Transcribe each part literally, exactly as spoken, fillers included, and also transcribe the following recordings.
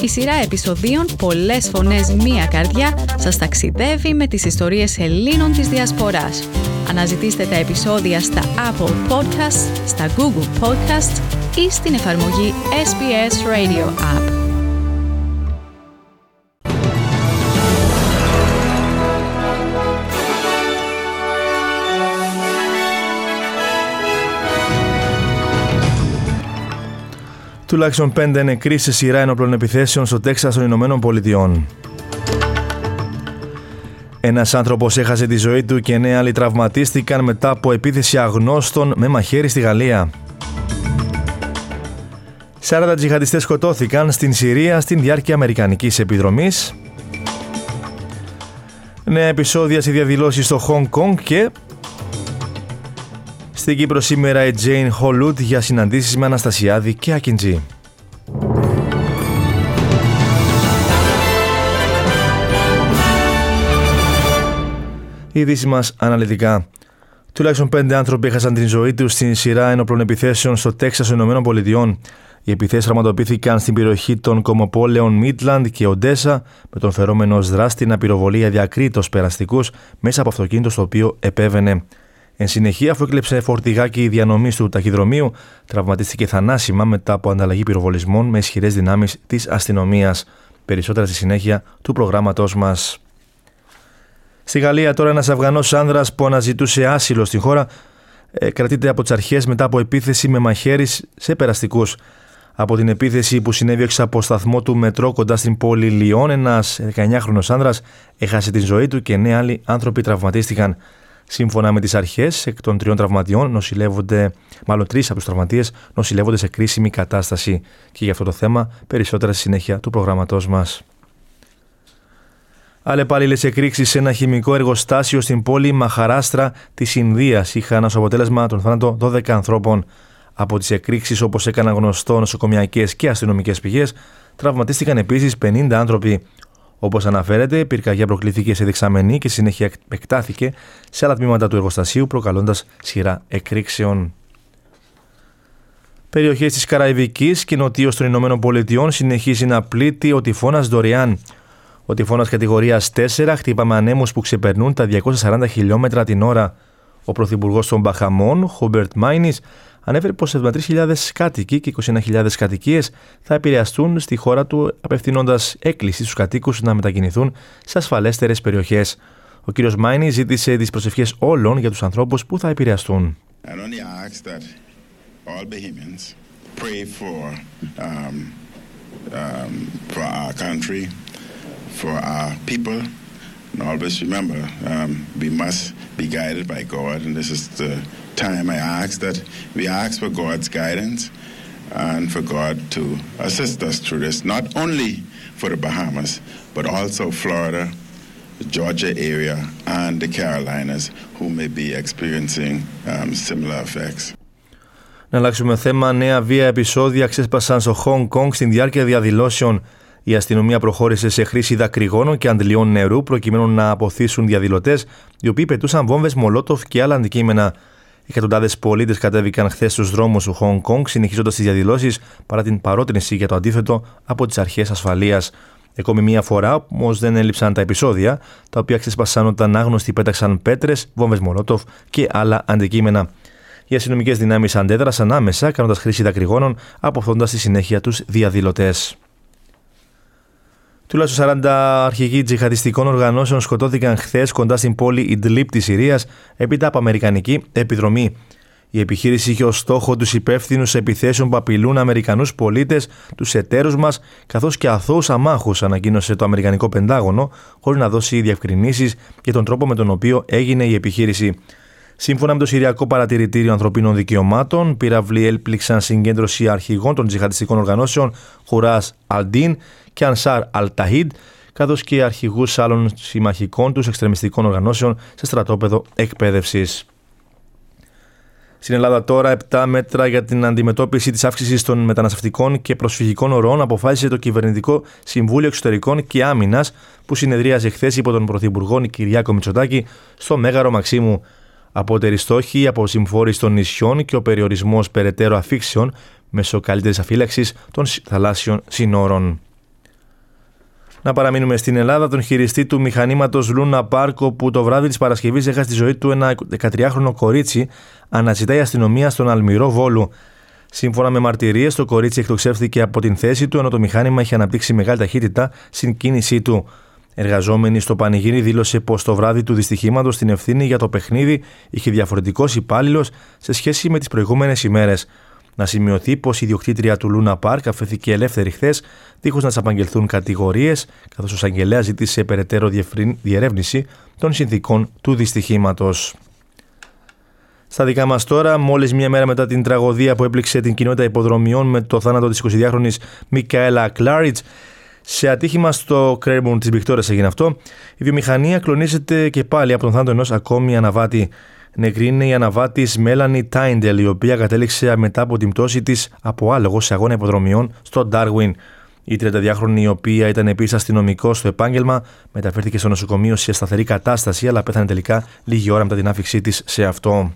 Η σειρά επεισοδίων «Πολλές φωνές, μία καρδιά» σας ταξιδεύει με τις ιστορίες Ελλήνων της Διασποράς. Αναζητήστε τα επεισόδια στα Apple Podcasts, στα Google Podcasts ή στην εφαρμογή ες μπι ες Radio App. Τουλάχιστον πέντε νεκροί σε σειρά ενόπλων επιθέσεων στο Τέξας των Ηνωμένων Πολιτειών. Ένας άνθρωπος έχασε τη ζωή του και εννέα άλλοι τραυματίστηκαν μετά από επίθεση αγνώστων με μαχαίρι στη Γαλλία. σαράντα τζιχαντιστές σκοτώθηκαν στην Συρία στην διάρκεια αμερικανικής επιδρομής. Νέα επεισόδια σε διαδηλώσεις στο Χονγκ Κονγκ και... Στην Κύπρο σήμερα η Τζέιν Χολούτ για συναντήσεις με Αναστασιάδη και Ακιντζή. Οι ειδήσεις μας αναλυτικά. Τουλάχιστον πέντε άνθρωποι έχασαν την ζωή τους στην σειρά ενόπλων επιθέσεων στο Τέξας των Ηνωμένων Πολιτειών. Οι επιθέσεις πραγματοποιήθηκαν στην περιοχή των κομμοπόλεων Μίτλαντ και Οντέσα, με τον φερόμενο ως δράστη να πυροβολεί αδιακρίτως περαστικούς μέσα από αυτοκίνητο στο οποίο επέβαινε. Εν συνεχεία, αφού έκλεψε φορτηγάκι διανομής του ταχυδρομείου, τραυματίστηκε θανάσιμα μετά από ανταλλαγή πυροβολισμών με ισχυρές δυνάμεις της αστυνομίας. Περισσότερα στη συνέχεια του προγράμματός μας. Στη Γαλλία, τώρα ένας Αφγανός άνδρας που αναζητούσε άσυλο στην χώρα ε, κρατείται από τις αρχές μετά από επίθεση με μαχαίρι σε περαστικούς. Από την επίθεση που συνέβη έξω από σταθμό του μετρό κοντά στην πόλη Λιόν, ένας δεκαεννιάχρονος άνδρας έχασε την ζωή του και εννέα άλλοι άνθρωποι τραυματίστηκαν. Σύμφωνα με τις αρχές, εκ των τριών τραυματιών νοσηλεύονται, μάλλον τρεις από τους τραυματίες νοσηλεύονται σε κρίσιμη κατάσταση. Και για αυτό το θέμα περισσότερα στη συνέχεια του προγράμματός μας. Αλλεπάλληλες εκρήξεις σε ένα χημικό εργοστάσιο στην πόλη Μαχαράστρα της Ινδίας είχαν ως αποτέλεσμα τον θάνατο δώδεκα ανθρώπων. Από τις εκρήξεις, όπως έκαναν γνωστό νοσοκομιακές και αστυνομικές πηγές, τραυματίστηκαν επίσης πενήντα άνθρωποι. Όπως αναφέρεται, η πυρκαγιά προκλήθηκε σε δεξαμενή και συνέχεια επεκτάθηκε σε άλλα τμήματα του εργοστασίου, προκαλώντας σειρά εκρήξεων. Περιοχές της Καραϊβικής και νοτίως των Ηνωμένων Πολιτειών συνεχίζει να πλήττει ο τυφώνας Ντοριάν. Ο τυφώνας κατηγορίας τέσσερα χτύπα με ανέμους που ξεπερνούν τα διακόσια σαράντα χιλιόμετρα την ώρα. Ο πρωθυπουργός των Μπαχαμών, Χούμπερτ Μάινις, ανέφερε πως εβδομήντα τρεις χιλιάδες κάτοικοι και είκοσι ένα χιλιάδες κατοικίες θα επηρεαστούν στη χώρα του, απευθύνοντας έκκληση στους κατοίκους να μετακινηθούν σε ασφαλέστερες περιοχές. Ο κ. Μάινις ζήτησε τις προσευχές όλων για τους ανθρώπους που θα επηρεαστούν. And always remember, um, we must be guided by God, and this is the time I ask that we ask for God's guidance and for God to assist us through this, not only for the Bahamas, but also Florida, the Georgia area, and the Carolinas, who may be experiencing um, similar effects. Να αλλάξουμε θέμα. Νέα βία επεισόδια ξέσπασαν στο Χονγκ Κονγκ στην διάρκεια διαδηλώσεων. Η αστυνομία προχώρησε σε χρήση δακρυγόνων και αντλιών νερού προκειμένου να αποθήσουν διαδηλωτές, οι οποίοι πετούσαν βόμβες μολότοφ και άλλα αντικείμενα. Εκατοντάδες πολίτες κατέβηκαν χθες στους δρόμους του Χονγκ Κονγκ, συνεχίζοντας τις διαδηλώσεις παρά την παρότρινση για το αντίθετο από τις αρχές ασφαλείας. Ακόμη μία φορά όμως δεν έλειψαν τα επεισόδια, τα οποία ξέσπασαν όταν άγνωστοι πέταξαν πέτρες, βόμβες μολότοφ και άλλα αντικείμενα. Οι αστυνομικές δυνάμεις αντέδρασαν άμεσα, κάνοντας χρήση δακρυγόνων, αποθώντας στη συνέχεια τους διαδηλωτές. Τουλάχιστον σαράντα αρχηγοί τζιχαντιστικών οργανώσεων σκοτώθηκαν χθες κοντά στην πόλη Ιντλίπ της Συρίας έπειτα από αμερικανική επιδρομή. Η επιχείρηση είχε ως στόχο τους υπεύθυνους επιθέσεων που απειλούν Αμερικανούς πολίτες, τους εταίρους μας, καθώς και αθώους αμάχους, ανακοίνωσε το Αμερικανικό Πεντάγωνο, χωρίς να δώσει διευκρινήσεις για τον τρόπο με τον οποίο έγινε η επιχείρηση. Σύμφωνα με το Συριακό Παρατηρητήριο Ανθρωπίνων Δικαιωμάτων, πύραυλοι έλπληξαν συγκέντρωση αρχηγών των τζιχαντιστικών οργανώσεων Χουράς Αλντίν και Ανσάρ Αλ-Ταχίντ, καθώς και αρχηγούς άλλων συμμαχικών τους εξτρεμιστικών οργανώσεων σε στρατόπεδο εκπαίδευσης. Στην Ελλάδα τώρα, επτά μέτρα για την αντιμετώπιση της αύξησης των μεταναστευτικών και προσφυγικών ορών αποφάσισε το Κυβερνητικό Συμβούλιο Εξωτερικών και Άμυνας, που συνεδρίαζε χθες υπό τον Πρωθυπουργό Κυριάκο Μητσοτάκη στο Μέγαρο Μαξίμου. Απότεροι στόχοι η αποσυμφόρηση των νησιών και ο περιορισμός περαιτέρω αφήξεων μέσω καλύτερης αφύλαξης των θαλάσσιων συνόρων. Να παραμείνουμε στην Ελλάδα. Τον χειριστή του μηχανήματος Luna Park, όπου το βράδυ της Παρασκευής έχασε τη ζωή του ένα δεκατριάχρονο κορίτσι, αναζητάει η αστυνομία στον Αλμυρό Βόλου. Σύμφωνα με μαρτυρίες, το κορίτσι εκτοξεύθηκε από την θέση του, ενώ το μηχάνημα είχε αναπτύξει μεγάλη ταχύτητα στην κίνησή του. Εργαζόμενη στο πανηγύρι δήλωσε πως το βράδυ του δυστυχήματος την ευθύνη για το παιχνίδι είχε διαφορετικός υπάλληλος σε σχέση με τις προηγούμενες ημέρες. Να σημειωθεί πως η ιδιοκτήτρια του Luna Park αφέθηκε ελεύθερη χθες, δίχως να της απαγγελθούν κατηγορίες, καθώς ο εισαγγελέας ζήτησε περαιτέρω διερεύνηση των συνθήκων του δυστυχήματος. Στα δικά μας τώρα, μόλις μία μέρα μετά την τραγωδία που έπληξε την κοινότητα υποδρομιών με το θάνατο της εικοσιδυάχρονης Μικαέλα Κλάριτς, σε ατύχημα στο Κρέρμπουν της Βικτόριας έγινε αυτό, η βιομηχανία κλονίζεται και πάλι από τον θάνατο ενός ακόμη αναβάτη. Νεκρή είναι η αναβάτης Μέλανι Τάιντελ, η οποία κατέληξε μετά από την πτώση της από άλογο σε αγώνα υποδρομιών στο Ντάρουιν. Η τριανταδυάχρονη, η οποία ήταν επίσης αστυνομικός στο επάγγελμα, μεταφέρθηκε στο νοσοκομείο σε σταθερή κατάσταση, αλλά πέθανε τελικά λίγη ώρα μετά την άφηξή της σε αυτό.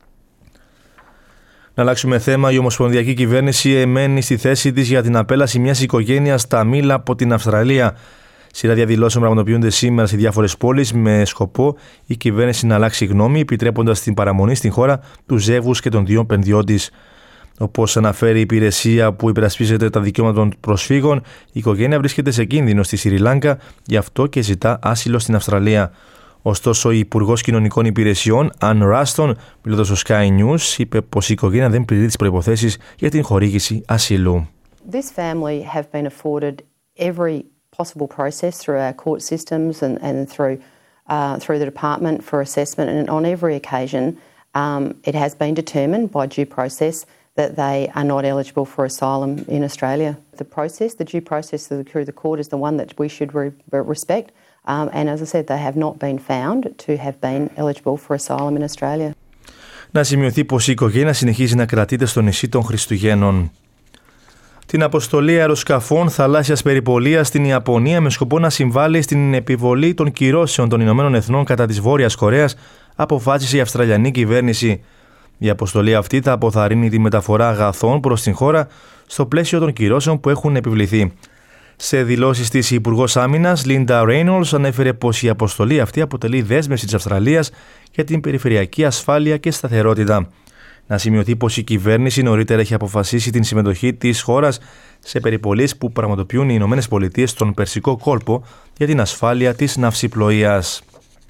Να αλλάξουμε θέμα. Η Ομοσπονδιακή Κυβέρνηση εμένει στη θέση της για την απέλαση μιας οικογένειας Ταμίλ από την Αυστραλία. Σειρά διαδηλώσεων πραγματοποιούνται σήμερα σε διάφορες πόλεις με σκοπό η κυβέρνηση να αλλάξει γνώμη, επιτρέποντας την παραμονή στην χώρα του ζεύγους και των δύο παιδιών της. Όπως αναφέρει η υπηρεσία που υπερασπίζεται τα δικαιώματα των προσφύγων, η οικογένεια βρίσκεται σε κίνδυνο στη Σρι Λάγκα, γι' αυτό και ζητά άσυλο στην Αυστραλία. Ωστόσο, η Υπουργός Κοινωνικών Υπηρεσιών, Ann Ruston, μιλώντας στο Sky News, είπε πως η οικογένεια δεν πληρεί τις προϋποθέσεις για την χορήγηση ασύλου. This family have been afforded every possible process through our court systems and, and through uh, through the department for assessment, and on every occasion um, it has been determined by due process that they are not eligible for asylum in Australia. The process, the due process through the court is the one that we should re- respect, um, and as I said, they have not been found to have been eligible for asylum in Australia. Να σημειωθεί πως η οικογένεια συνεχίζει να κρατείται στο νησί των Χριστουγέννων. Την αποστολή αεροσκαφών θαλάσσιας περιπολίας στην Ιαπωνία με σκοπό να συμβάλλει στην επιβολή των κυρώσεων των Ηνωμένων Εθνών κατά της Βόρειας Κορέας αποφάσισε η Αυστραλιανή κυβέρνηση. Η αποστολή αυτή θα αποθαρρύνει τη μεταφορά αγαθών προς την χώρα στο πλαίσιο των κυρώσεων που έχουν επιβληθεί. Σε δηλώσεις της, η Υπουργός Άμυνας Λίντα Ρέινολς ανέφερε πως η αποστολή αυτή αποτελεί δέσμευση της Αυστραλίας για την περιφερειακή ασφάλεια και σταθερότητα. Να σημειωθεί πως η κυβέρνηση νωρίτερα έχει αποφασίσει την συμμετοχή της χώρας σε περιπολίες που πραγματοποιούν οι Ηνωμένες Πολιτείες στον Περσικό κόλπο για την ασφάλεια της ναυσιπλοείας.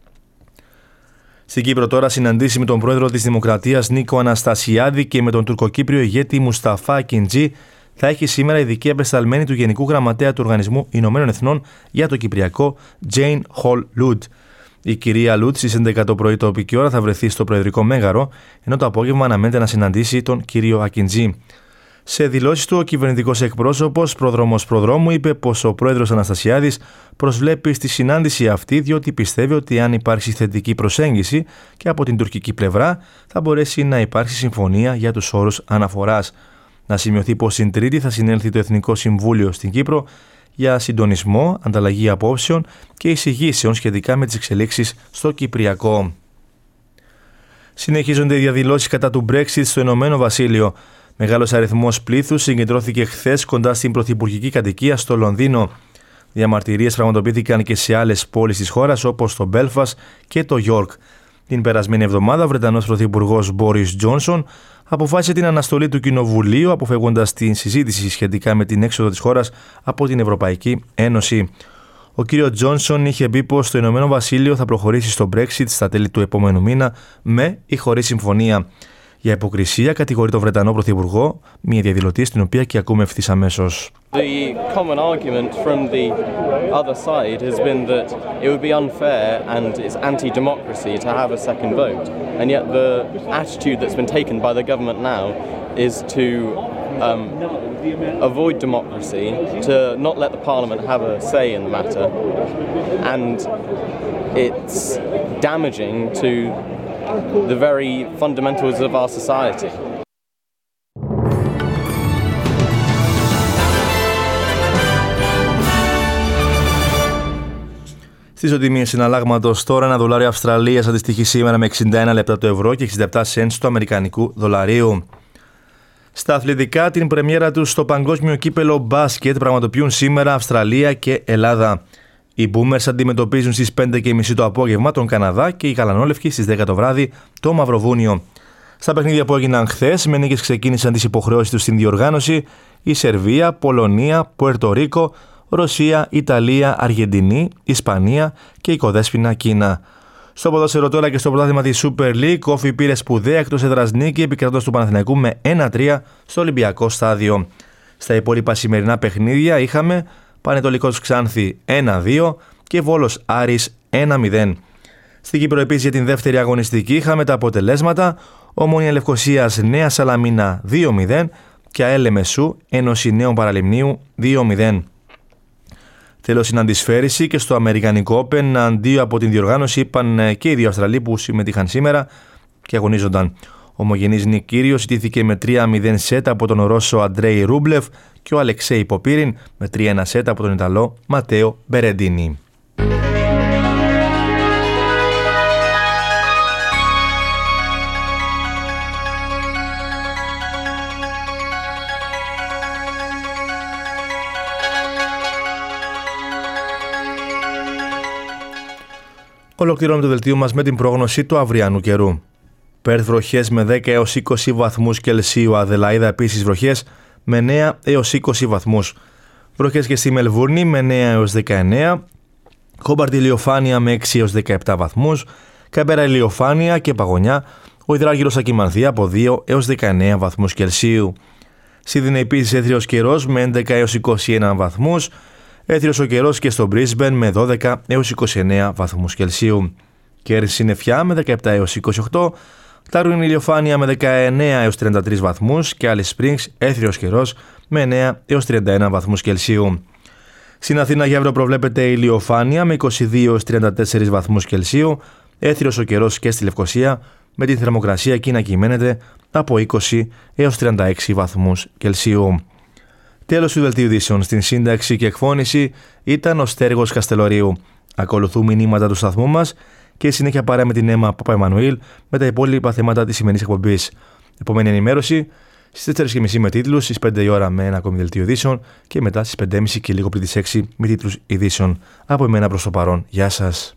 Στην Κύπρο τώρα, συναντήσεις με τον πρόεδρο της Δημοκρατίας Νίκο Αναστασιάδη και με τον τουρκοκύπριο ηγέτη Μουσταφά Ακιντζή θα έχει σήμερα ειδική απεσταλμένη του Γενικού Γραμματέα του Οργανισμού Ηνωμένων Εθνών για το Κυπριακό, Jane Hall Lud. Η κυρία Λούτ στις έντεκα το πρωί τοπική ώρα θα βρεθεί στο Προεδρικό Μέγαρο, ενώ το απόγευμα αναμένεται να συναντήσει τον κύριο Ακιντζή. Σε δηλώσεις του, ο κυβερνητικός εκπρόσωπος πρόδρομος προδρόμου είπε πως ο πρόεδρος Αναστασιάδης προσβλέπει στη συνάντηση αυτή, διότι πιστεύει ότι αν υπάρξει θετική προσέγγιση και από την τουρκική πλευρά θα μπορέσει να υπάρξει συμφωνία για τους όρους αναφοράς. Να σημειωθεί πως την Τρίτη θα συνέλθει το Εθνικό Συμβούλιο στην Κύπρο για συντονισμό, ανταλλαγή απόψεων και εισηγήσεων σχετικά με τις εξελίξεις στο Κυπριακό. Συνεχίζονται οι διαδηλώσεις κατά του Brexit στο Ηνωμένο Βασίλειο. Μεγάλος αριθμός πλήθους συγκεντρώθηκε χθες κοντά στην πρωθυπουργική κατοικία στο Λονδίνο. Διαμαρτυρίες πραγματοποιήθηκαν και σε άλλες πόλεις της χώρας όπως το Belfast και το York. Την περασμένη εβδομάδα, ο Βρετανός πρωθυπουργός Μπόρις Τζόνσον αποφάσισε την αναστολή του Κοινοβουλίου, αποφεύγοντας την συζήτηση σχετικά με την έξοδο της χώρας από την Ευρωπαϊκή Ένωση. Ο κ. Τζόνσον είχε πει πως το Ηνωμένο Βασίλειο θα προχωρήσει στο Brexit στα τέλη του επόμενου μήνα με ή χωρίς συμφωνία. Για υποκρισία κατηγορεί τον Βρετανό Πρωθυπουργό, μια διαδηλωτή στην οποία και ακούμε ευθύς αμέσως. The common argument from the other side has been that it would be unfair and it's anti-democracy to have a second vote. And yet the attitude that's been taken by the government now is to um, avoid democracy, to not let the Parliament have a say in the matter. And it's damaging to the very fundamentals of our society. Στις οτιμίες συναλλάγματος τώρα, ένα δολάριο Αυστραλίας αντιστοιχεί σήμερα με εξήντα ένα λεπτά του ευρώ και εξήντα επτά σεντς του αμερικανικού δολαρίου. Στα αθλητικά, την πρεμιέρα τους στο παγκόσμιο κύπελο μπάσκετ πραγματοποιούν σήμερα Αυστραλία και Ελλάδα. Οι Boomers αντιμετωπίζουν στις πέντε και μισή το απόγευμα τον Καναδά και οι Γαλανόλευκοι στις δέκα το βράδυ το Μαυροβούνιο. Στα παιχνίδια που έγιναν χθες, με νίκες ξεκίνησαν τις υποχρεώσεις τους στην διοργάνωση η Σερβία, Πολωνία, Πουερτορίκο, Ρωσία, Ιταλία, Αργεντινή, Ισπανία και η κοδέσποινα Κίνα. Στο ποδόσφαιρο τώρα και στο πρωτάθλημα της Super League, ο Όφη πήρε σπουδαία εκτός έδρας νίκη επικρατώντας του Παναθηναϊκού με ένα τρία στο Ολυμπιακό στάδιο. Στα υπόλοιπα σημερινά παιχνίδια είχαμε Πανετολικός Ξάνθη ένα δύο και Βόλος Άρης ένα μηδέν. Στην Κύπρο επίσης για την δεύτερη αγωνιστική είχαμε τα αποτελέσματα Ομόνοια Λευκωσίας Νέα Σαλαμίνα δύο μηδέν και ΑΕΛ Μεσού Ένωση Νέων Παραλιμνίου δύο μηδέν. Τέλος, συναντισφαίριση και στο Αμερικανικό Open, αντίο από την διοργάνωση είπαν και οι δύο Αυστραλοί που συμμετείχαν σήμερα και αγωνίζονταν. Ο ομογενής Νικ Κύριος ιτήθηκε με τρία μηδέν σετ από τον Ρώσο Αντρέι Ρούμπλεφ και ο Αλεξέη Ποπίριν με τρία ένα σετ από τον Ιταλό Ματέο Μπερεντίνι. Ολοκληρώνουμε το δελτίο μας με την πρόγνωση του αυριανού καιρού. Πέρθ βροχές με δέκα έως είκοσι βαθμούς Κελσίου, Αδελαΐδα επίσης βροχές με εννέα έως είκοσι βαθμούς. Βροχές και στη Μελβούρνη με εννέα έως δεκαεννέα, Χόμπαρτ ηλιοφάνεια με έξι έως δεκαεπτά βαθμούς, Καμπέρα ηλιοφάνεια και παγωνιά, ο Ιδράγυρο Ακυμανθία από δύο έως δεκαεννέα βαθμούς Κελσίου. Σίδνεϊ επίσης έθριος καιρός με έντεκα έως είκοσι ένα βαθμούς, έθριος ο καιρός και στο Brisbane με δώδεκα έως είκοσι εννέα βαθμούς Κελσίου. Κέρς συννεφιά με δεκαεπτά έως είκοσι οκτώ, Τάρουιν ηλιοφάνεια με δεκαεννέα έως τριάντα τρεις βαθμούς και Alice Springs έθριος καιρός με εννέα έως τριάντα ένα βαθμούς Κελσίου. Στην Αθήνα για αύριο προβλέπεται ηλιοφάνεια με είκοσι δύο έως τριάντα τέσσερις βαθμούς Κελσίου, έθριος ο καιρός και στη Λευκοσία με την θερμοκρασία εκεί να κυμαίνεται από είκοσι έως τριάντα έξι βαθμούς Κελσίου. Τέλος του δελτίου ειδήσεων. Στην σύνταξη και εκφώνηση ήταν ο Στέργος Καστελορίου. Ακολουθούν μηνύματα του σταθμού μας και συνέχεια παρέα με την Έμα Παπαϊμανουήλ με τα υπόλοιπα θέματα της σημερινής εκπομπής. Επόμενη ενημέρωση στις τέσσερις και μισή με τίτλους, στις πέντε η ώρα με ένα ακόμη δελτίο ειδήσεων και μετά στις πέντε και μισή και λίγο πριν τις έξι με τίτλους ειδήσεων. Από εμένα προς το παρόν. Γεια σας.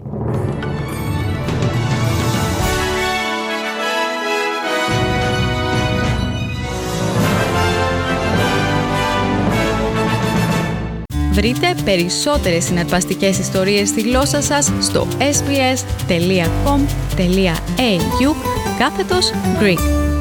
Βρείτε περισσότερες συναρπαστικές ιστορίες στη γλώσσα σας στο ες μπι ες τελεία κομ τελεία έι γιου κάθετος Greek.